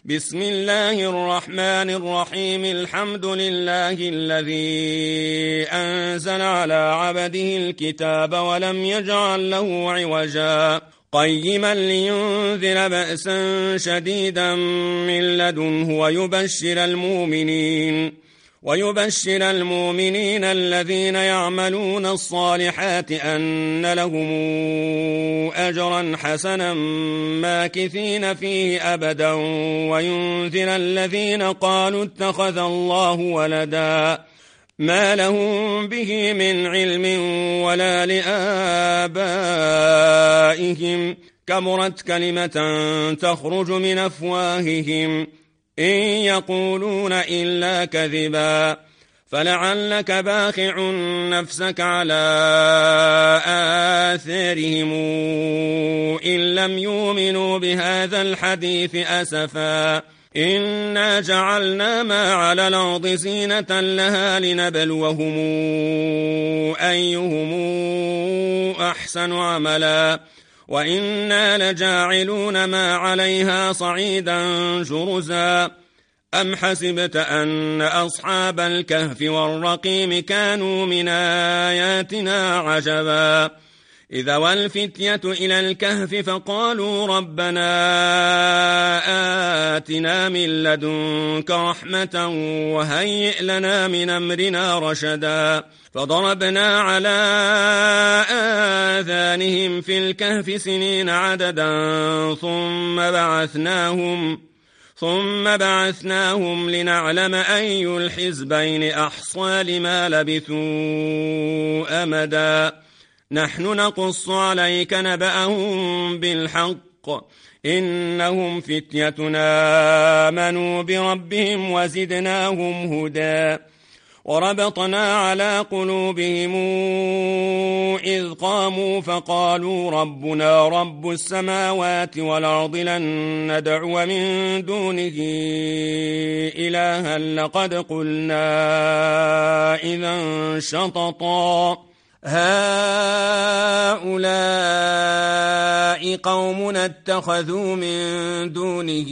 بسم الله الرحمن الرحيم. الحمد لله الذي أنزل على عبده الكتاب ولم يجعل له عوجا قيما لينذر بأسا شديدا من لدنه ويبشر المؤمنين الذين يعملون الصالحات أن لهم أجرا حسنا ماكثين فيه أبدا وينذر الذين قالوا اتخذ الله ولدا ما لهم به من علم ولا لآبائهم كبرت كلمة تخرج من أفواههم إن يقولون إلا كذبا فلعلك باخع نفسك على آثارهم إن لم يؤمنوا بهذا الحديث أسفا إنا جعلنا ما على الأرض زينة لها لنبلوهم أيهم أحسن عملا وإنا لجاعلون ما عليها صعيدا جرزا أم حسبت أن أصحاب الكهف والرقيم كانوا من آياتنا عجبا إذا والفتية إلى الكهف فقالوا ربنا آتنا من لدنك رحمة وهيئ لنا من أمرنا رشدا فضربنا على آذانهم في الكهف سنين عددا ثم بعثناهم لنعلم أي الحزبين أحصى لما لبثوا أمدا نحن نقص عليك نبأهم بالحق إنهم فتيتنا آمنوا بربهم وزدناهم هدى وربطنا على قلوبهم إذ قاموا فقالوا ربنا رب السماوات والأرض لن ندعو من دونه إلها لقد قلنا إذا شططا هؤلاء قومنا اتخذوا من دونه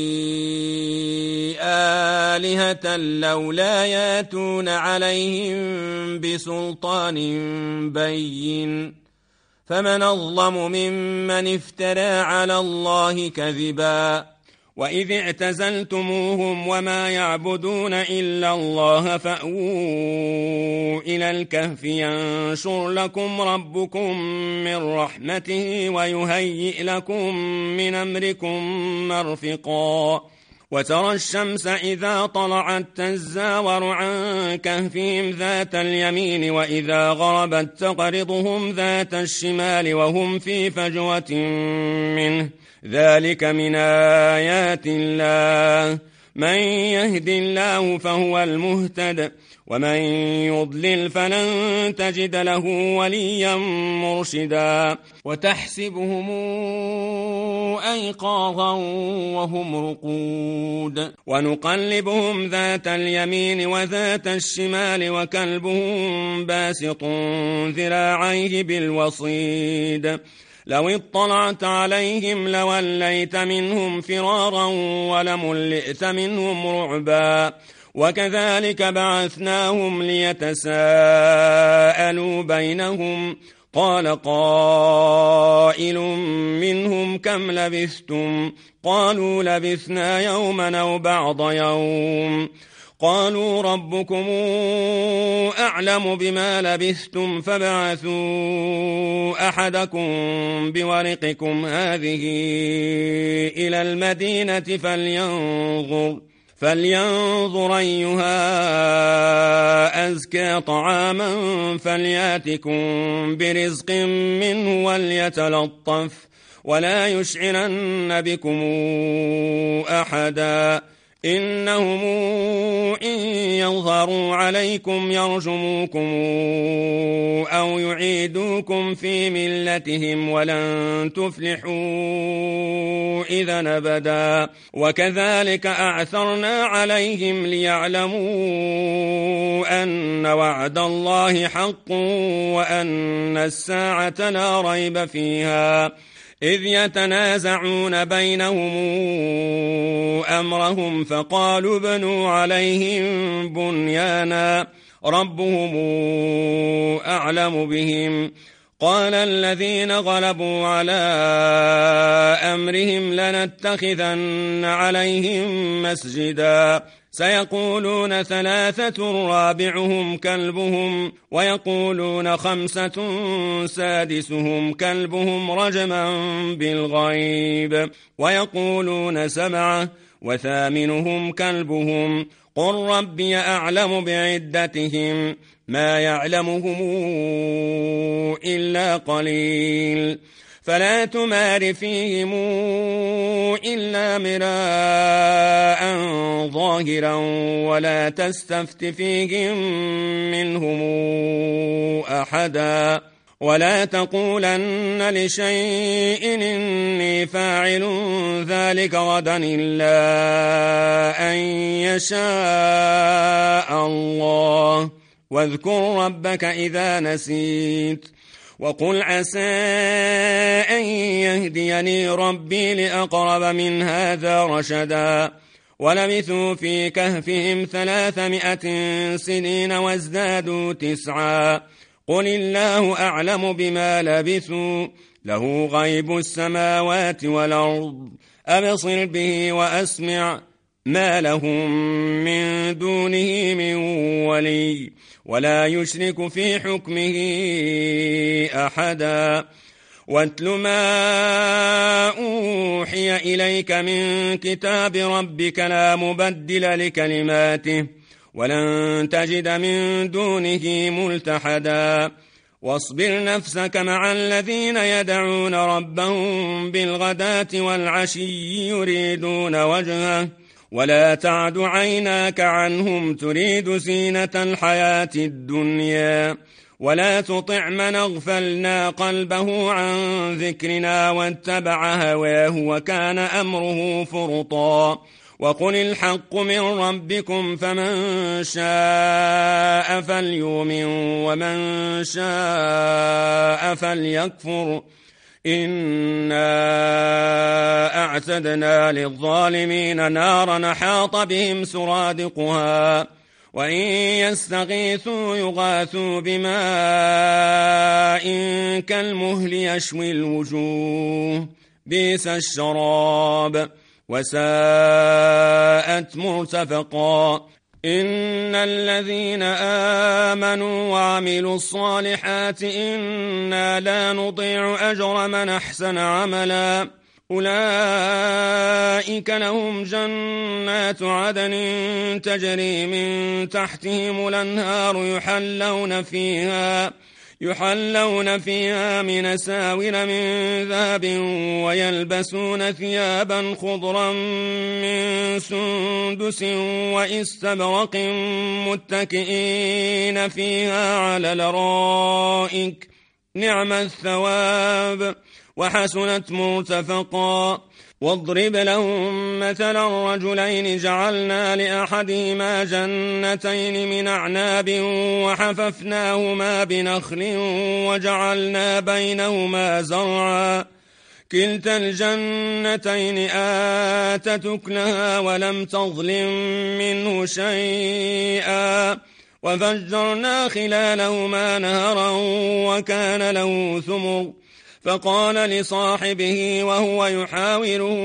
آلهة لولا ياتون عليهم بسلطان بين فمن أظلم ممن افترى على الله كذبا وإذ اعتزلتموهم وما يعبدون إلا الله فأووا إلى الكهف ينشر لكم ربكم من رحمته ويهيئ لكم من أمركم مرفقا وترى الشمس إذا طلعت تزاور عن كهفهم ذات اليمين وإذا غربت تقرضهم ذات الشمال وهم في فجوة منه ذلك من آيات الله من يهد الله فهو المهتد ومن يضلل فلن تجد له وليا مرشدا وتحسبهم أيقاظا وهم رقود ونقلبهم ذات اليمين وذات الشمال وكلبهم باسط ذراعيه بالوصيد لو اطلعت عليهم لوليت منهم فرارا ولملئت منهم رعبا وكذلك بعثناهم ليتساءلوا بينهم قال قائل منهم كم لبثتم قالوا لبثنا يوما أو بعض يوم قالوا ربكم أعلم بما لبثتم فابعثوا أحدكم بورقكم هذه إلى المدينة فلينظر أيها أزكى طعاما فلياتكم برزق منه وليتلطف ولا يشعرن بكم أحدا إنهم إن يظهروا عليكم يرجموكم أو يعيدوكم في ملتهم ولن تفلحوا إذا أبدا وكذلك أعثرنا عليهم ليعلموا أن وعد الله حق وأن الساعة لا ريب فيها إذ يتنازعون بينهم أمرهم فقالوا ابنوا عليهم بنيانا ربهم أعلم بهم قال الذين غلبوا على أمرهم لنتخذن عليهم مسجدا سيقولون 3 رابعهم كلبهم ويقولون 5 سادسهم كلبهم رجما بالغيب ويقولون 7 وثامنهم كلبهم قل ربي أعلم بعدتهم ما يعلمهم إلا قليل فلا تمار فيهم إلا مراء ظاهرا ولا تستفت فيهم منهم أحدا ولا تقولن لشيء إني فاعل ذلك غدا إلا أن يشاء الله واذكر ربك إذا نسيت وقل عسى أن يهديني ربي لأقرب من هذا رشدا ولبثوا في كهفهم 300 سنين وازدادوا 9 قل الله أعلم بما لبثوا له غيب السماوات والأرض أبصر به وأسمع ما لهم من دونه من ولي ولا يشرك في حكمه أحدا واتل ما أوحي إليك من كتاب ربك لا مبدل لكلماته ولن تجد من دونه ملتحدا واصبر نفسك مع الذين يدعون ربهم بالغداة والعشي يريدون وجهه ولا تعد عيناك عنهم تريد زينة الحياة الدنيا ولا تطع من اغفلنا قلبه عن ذكرنا واتبع هواه وكان أمره فرطا وقل الحق من ربكم فمن شاء فليؤمن ومن شاء فليكفر إنا أعتدنا للظالمين نارا أحاط بهم سرادقها وإن يستغيثوا يغاثوا بماء كالمهل يشوي الوجوه بئس الشراب وساءت مرتفقا إن الذين آمنوا وعملوا الصالحات إنا لا نضيع أجر من أحسن عملا أولئك لهم جنات عدن تجري من تحتهم الأنهار يحلون فيها من أساور من ذهب ويلبسون ثيابا خضرا من سندس وإستبرق متكئين فيها على الأرائك نعم الثواب وحسنت مرتفقا واضرب لهم مثلا رجلين جعلنا لأحدهما جنتين من أعناب وحففناهما بنخل وجعلنا بينهما زرعا كلتا الجنتين آتت أكلها ولم تظلم منه شيئا وفجرنا خلالهما نهرا وكان له ثمر فقال لصاحبه وهو يحاوره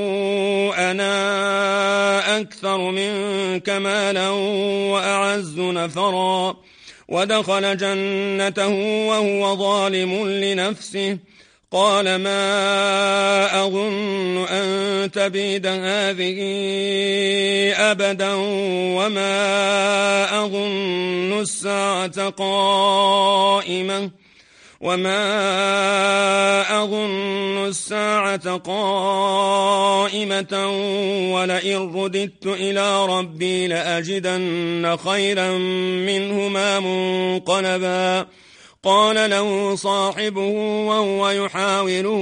أنا أكثر منك مالا وأعز نفرا ودخل جنته وهو ظالم لنفسه قال ما أظن أن تبيد هذه أبدا وما أظن الساعة قائمة ولئن رددت إلى ربي لأجدن خيرا منهما منقلبا قال له صاحبه وهو يحاوره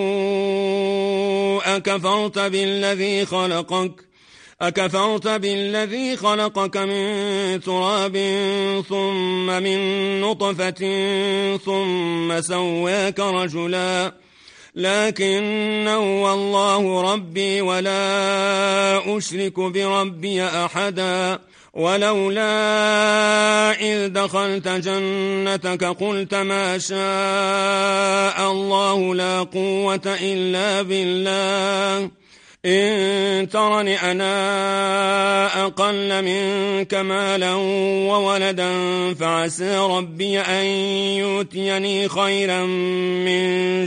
أكفرت بالذي خلقك من تراب ثم من نطفة ثم سواك رجلا لكن هو الله ربي ولا أشرك بربي أحدا. ولولا إذ دخلت جنتك قلت ما شاء الله لا قوة إلا بالله إن ترني أنا أقل منك مالا وولدا فعسى ربي أن يؤتيني خيرا من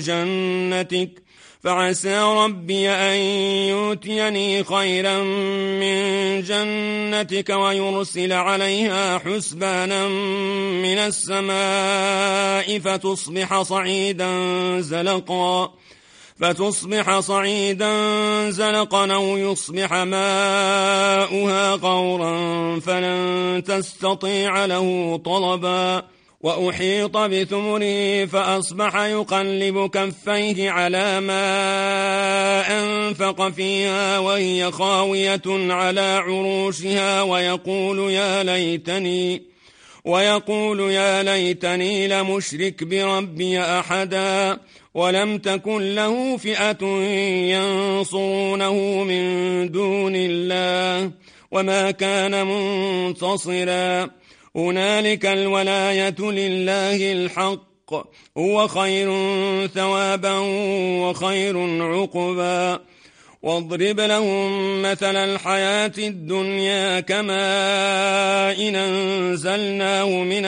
جنتك ويرسل عليها حسبانا من السماء فتصبح صعيدا زلقا أو يصبح ماؤها غورا فلن تستطيع له طلبا. وأحيط بثمره فأصبح يقلب كفيه على ما أنفق فيها وهي خاوية على عروشها ويقول يا ليتني لمشرك بربي أحدا. ولم تكن له فئة ينصرونه من دون الله وما كان منتصرا. هنالك الولاية لله الحق هو خير ثوابا وخير عقبا. واضرب لهم مثل الحياة الدنيا كماء إن أنزلناه من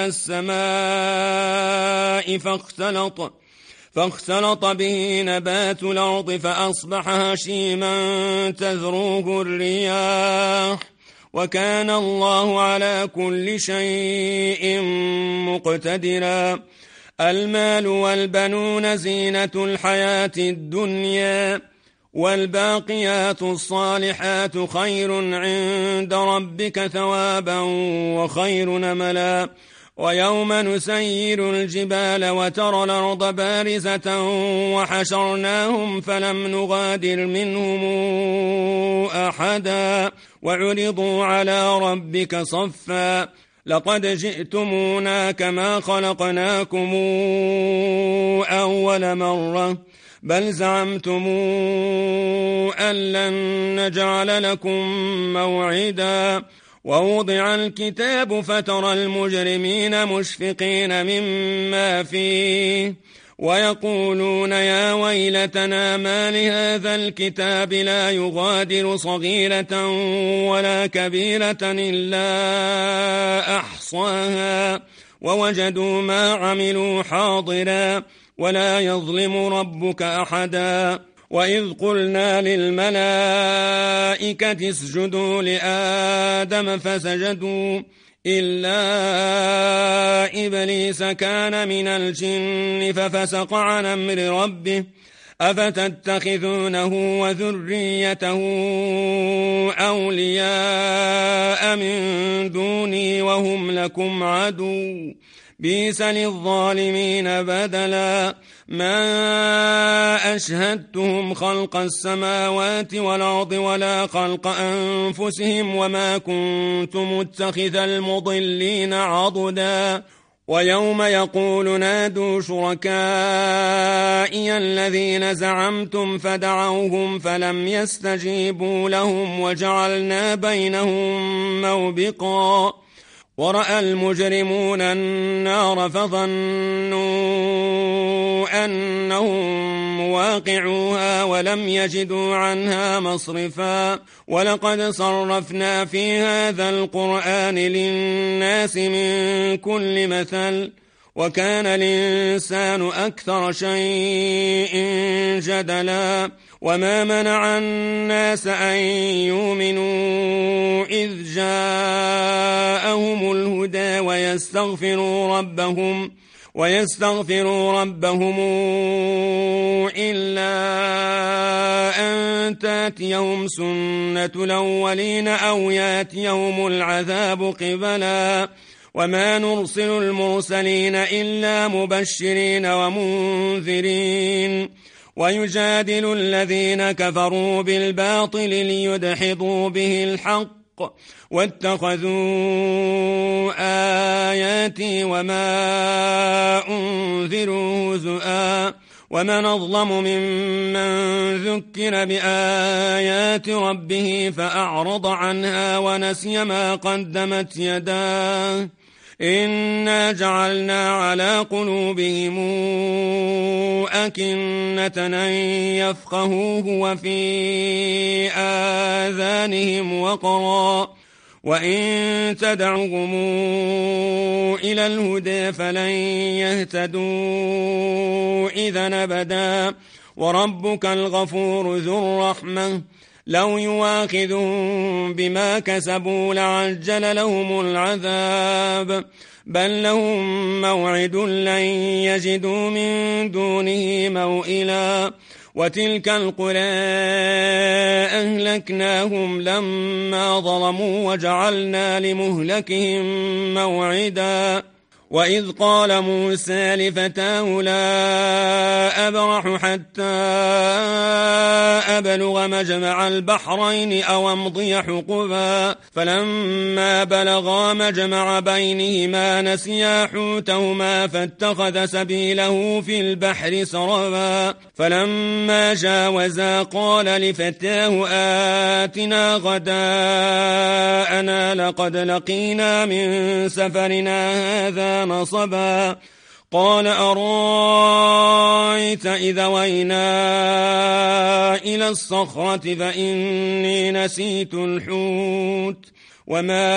السماء فاختلط به نبات الأرض فأصبح هشيما تذروه الرياح وكان الله على كل شيء مقتدرا. المال والبنون زينة الحياة الدنيا والباقيات الصالحات خير عند ربك ثوابا وخير نملا. ويوم نسير الجبال وترى الأرض بارزة وحشرناهم فلم نغادر منهم أحدا وعرضوا على ربك صفا لقد جئتمونا كما خلقناكم أول مرة بل زعمتم أن لن نجعل لكم موعدا. ووضع الكتاب فترى المجرمين مشفقين مما فيه ويقولون يا ويلتنا ما لهذا الكتاب لا يغادر صغيرة ولا كبيرة إلا أحصاها ووجدوا ما عملوا حاضرا ولا يظلم ربك أحدا. وإذ قلنا للملائكة اسجدوا لآدم فسجدوا إلا إبليس كان من الجن ففسق عن أمر ربه أفتتخذونه وذريته أولياء من دوني وهم لكم عدو بئس للظالمين بدلا. ما أشهدتهم خلق السماوات والأرض ولا خلق أنفسهم وما كنت متخذ المضلين عضدا. ويوم يقول نادوا شركائي الذين زعمتم فدعوهم فلم يستجيبوا لهم وجعلنا بينهم موبقا. ورأى المجرمون النار فظنوا أنهم مواقعوها ولم يجدوا عنها مصرفا. ولقد صرفنا في هذا القرآن للناس من كل مثل وكان الإنسان أكثر شيء جدلا. وما منع الناس أن يؤمنوا إذ جاءهم الهدى ويستغفروا ربهم إلا أن تاتيهم سنة الأولين أو ياتيهم العذاب قبلا. وما نرسل المرسلين إلا مبشرين ومنذرين ويجادل الذين كفروا بالباطل ليدحضوا به الحق واتخذوا آياتي وما أنذروا هزؤا ومن أظلم ممن ذكر بآيات ربه فأعرض عنها ونسي ما قدمت يداه إنا جعلنا على قلوبهم أكنة أن يفقهوه وفي آذانهم وقرا وإن تدعهم إلى الهدى فلن يهتدوا إذا أبدا وربك الغفور ذو الرحمة لو يواخذهم بما كسبوا لعجل لهم العذاب بل لهم موعد لن يجدوا من دونه موئلا وتلك القرى أهلكناهم لما ظلموا وجعلنا لمهلكهم موعدا وإذ قال موسى لفتاه لا أبرح حتى أبلغ مجمع البحرين أو أمضي حقبا فلما بلغا مجمع بينهما نسيا حوتهما فاتخذ سبيله في البحر سربا فلما جاوزا قال لفتاه آتنا غداءنا لقد لقينا من سفرنا هذا نصبا قال أرأيت إذا وينا إلى الصخرة فإني نسيت الحوت وما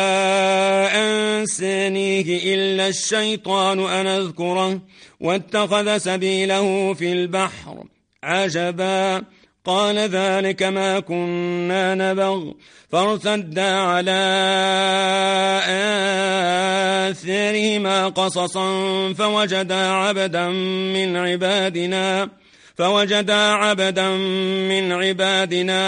أنسانيه إلا الشيطان أن أذكره واتخذ سبيله في البحر عجبا قال ذلك ما كنا نبغ فارتدا على آثارهما قصصا فوجدا عبدا من عبادنا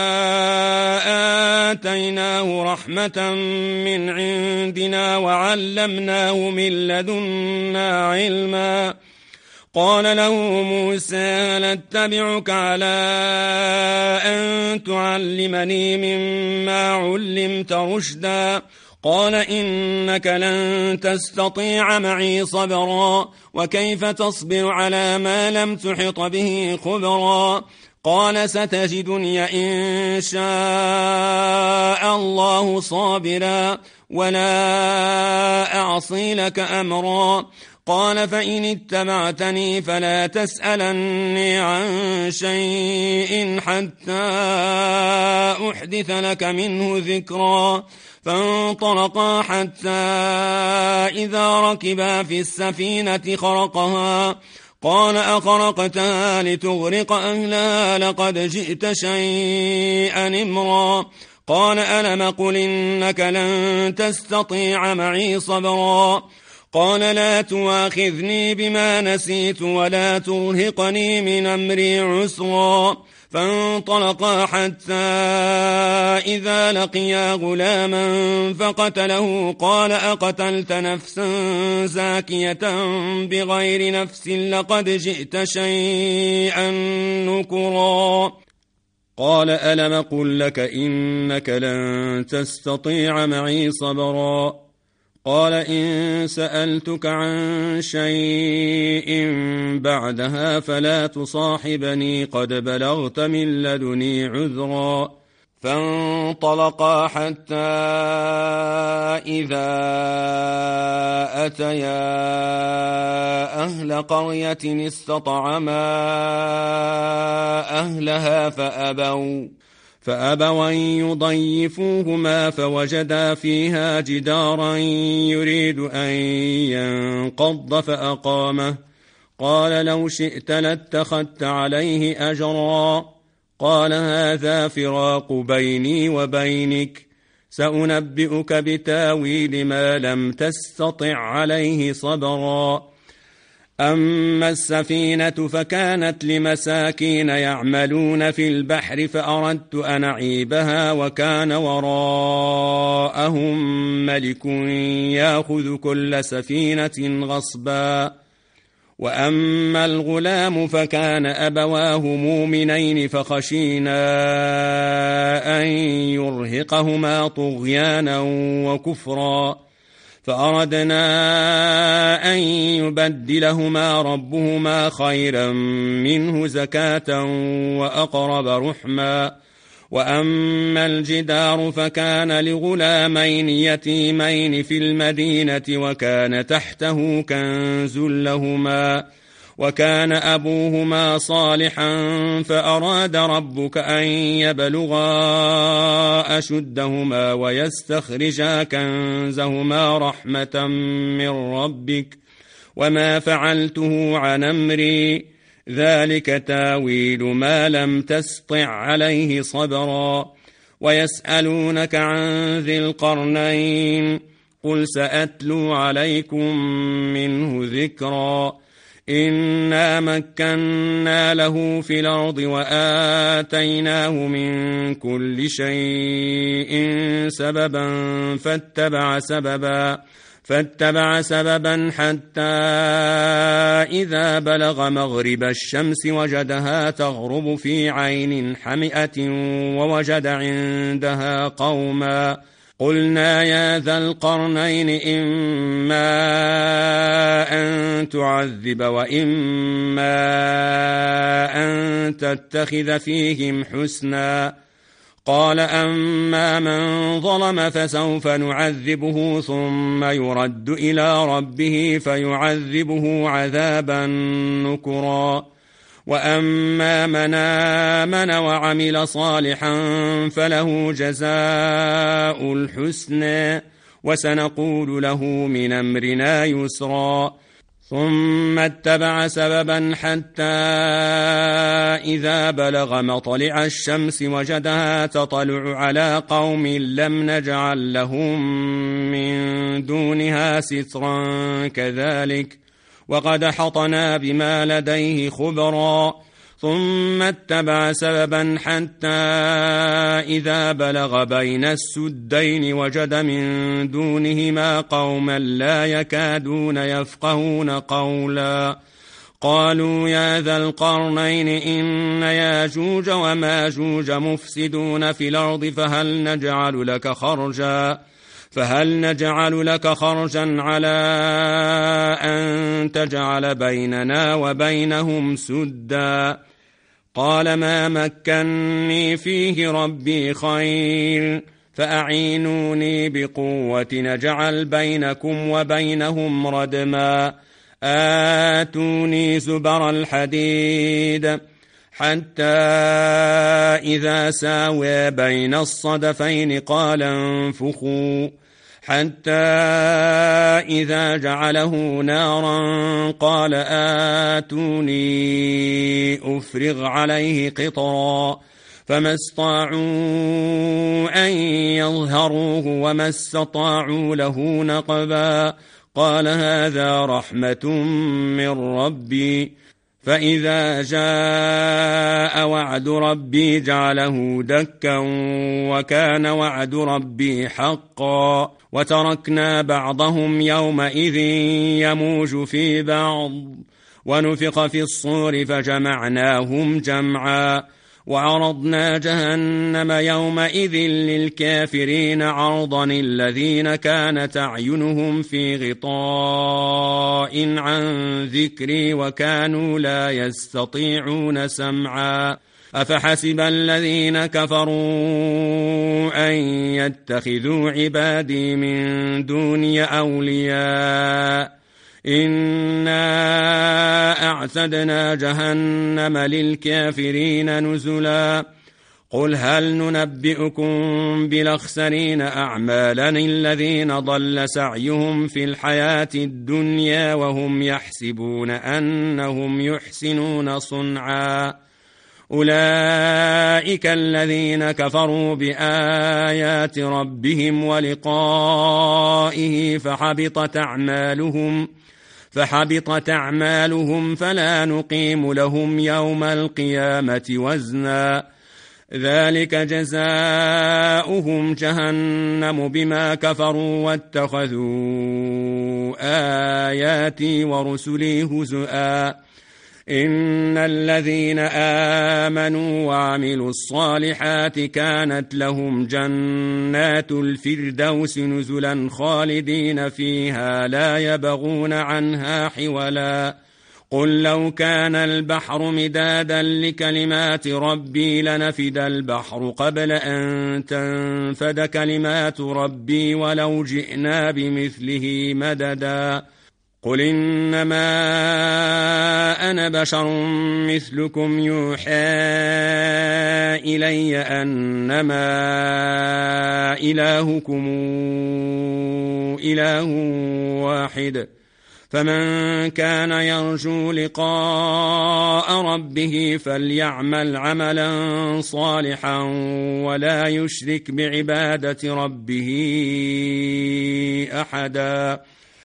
آتيناه رحمة من عندنا وعلمناه من لدنا علما قال له موسى هل أتبعك على أن تعلمني مما علمت رشدا قال إنك لن تستطيع معي صبرا وكيف تصبر على ما لم تحط به خبرا قال ستجدني إن شاء الله صابرا ولا أعصي لك أمرا قال فإن اتبعتني فلا تسألني عن شيء حتى أحدث لك منه ذكرا فانطلقا حتى إذا ركبا في السفينة خرقها قال أخرقتها لتغرق أهلها لقد جئت شيئا إمرا قال ألم قل إنك لن تستطيع معي صبرا قال لا تواخذني بما نسيت ولا ترهقني من أمري عسرا فانطلقا حتى إذا لقيا غلاما فقتله قال أقتلت نفسا زاكية بغير نفس لقد جئت شيئا نكرا قال ألم قل لك إنك لن تستطيع معي صبرا قال إن سألتك عن شيء بعدها فلا تصاحبني قد بلغت من لدني عذرا فانطلقا حتى إذا أتيا أهل قرية استطعما أهلها فأبوا أن يضيفوهما فوجدا فيها جدارا يريد أن ينقض فأقامه قال لو شئت لاتخذت عليه أجرا قال هذا فراق بيني وبينك سأنبئك بتاويل ما لم تستطع عليه صبرا أما السفينة فكانت لمساكين يعملون في البحر فأردت أن أعيبها وكان وراءهم ملك يأخذ كل سفينة غصبا وأما الغلام فكان أبواه مؤمنين فخشينا أن يرهقهما طغيانا وكفرا فأردنا أن يبدلهما ربهما خيرا منه زكاة وأقرب رحما. وأما الجدار فكان لغلامين يتيمين في المدينة وكان تحته كنز لهما وكان أبوهما صالحا فأراد ربك أن يبلغا أشدهما ويستخرجا كنزهما رحمة من ربك وما فعلته عن أمري ذلك تاويل ما لم تسطع عليه صبرا. ويسألونك عن ذي القرنين قل سأتلو عليكم منه ذكرا. إنا مكنا له في الأرض وآتيناه من كل شيء سببا فاتبع سببا حتى إذا بلغ مغرب الشمس وجدها تغرب في عين حمئة ووجد عندها قوما قلنا يا ذا القرنين إما أن تعذب وإما أن تتخذ فيهم حسنا. قال أما من ظلم فسوف نعذبه ثم يرد إلى ربه فيعذبه عذابا نكرا. وأما من آمن وعمل صالحا فله جزاء الحسنى وسنقول له من أمرنا يسرا. ثم اتبع سببا حتى إذا بلغ مطلع الشمس وجدها تطلع على قوم لم نجعل لهم من دونها سترا كذلك وقد حطنا بما لديه خبرا. ثم اتبع سببا حتى إذا بلغ بين السدين وجد من دونهما قوما لا يكادون يفقهون قولا. قالوا يا ذا القرنين إن ياجوج وماجوج مفسدون في الأرض فهل نجعل لك خرجا على أن تجعل بيننا وبينهم سدا. قال ما مكني فيه ربي خير فأعينوني بقوة نجعل بينكم وبينهم ردما. آتوني زبر الحديد حتى إذا ساوى بين الصدفين قال انفخوا حتى إذا جعله نارا قال آتوني أفرغ عليه قطرا. فما استطاعوا أن يظهروه وما استطاعوا له نقبا. قال هذا رحمة من ربي فإذا جاء وعد ربي جعله دكا وكان وعد ربي حقا. وتركنا بعضهم يومئذ يموج في بعض ونفخ في الصور فجمعناهم جمعا. وعرضنا جهنم يومئذ للكافرين عرضا الذين كانت أعينهم في غطاء عن ذكري وكانوا لا يستطيعون سمعا. أفحسب الذين كفروا أن يتخذوا عبادي من دوني أولياء إنا أعتدنا جهنم للكافرين نزلا. قل هل ننبئكم بالأخسرين أعمالا الذين ضل سعيهم في الحياة الدنيا وهم يحسبون أنهم يحسنون صنعا. أولئك الذين كفروا بآيات ربهم ولقائه فحبطت أعمالهم فلا نقيم لهم يوم القيامة وزنا. ذلك جزاؤهم جهنم بما كفروا واتخذوا آياتي ورسلي هزؤا. إن الذين آمنوا وعملوا الصالحات كانت لهم جنات الفردوس نزلا خالدين فيها لا يبغون عنها حولا قل لو كان البحر مدادا لكلمات ربي لنفد البحر قبل أن تنفد كلمات ربي ولو جئنا بمثله مددا قل إنما أنا بشر مثلكم يوحى إلي أنما إلهكم إله واحد فمن كان يرجو لقاء ربه فليعمل عملا صالحا ولا يشرك بعبادة ربه أحدا